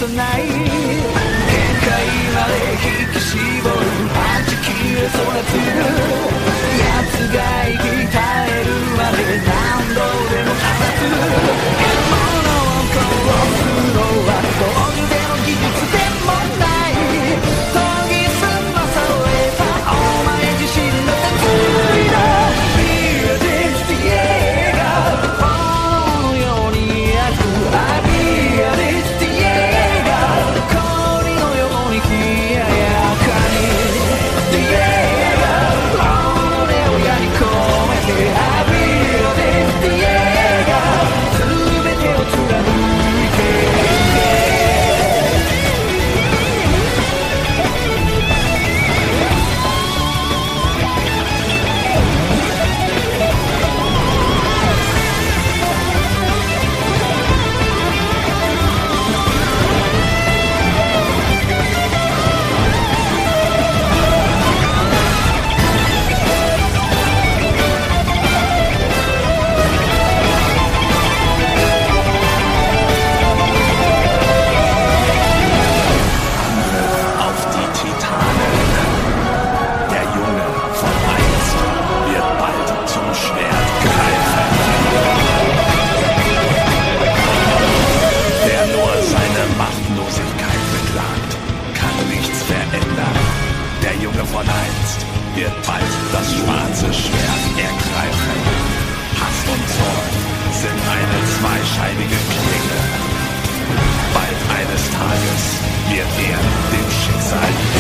ない限界まで引き絞る弾き切れそうなつる奴が生き絶えるまで何度でも放つ獲物を殺すのは道具でも技術でもない研ぎ澄まされたお前自身の鉄類だBe a Dixie Yeagerこの世に焼くBe a Dixie Yeager氷の横に冷ややかに The Yeager 己を矢に込めてBe a Dixie Yeager 全てを貫いて von einst wird bald das schwarze Schwert ergreifen. Hass und Zorn sind eine zweischeinige Klinge. Bald eines Tages wird er dem Schicksal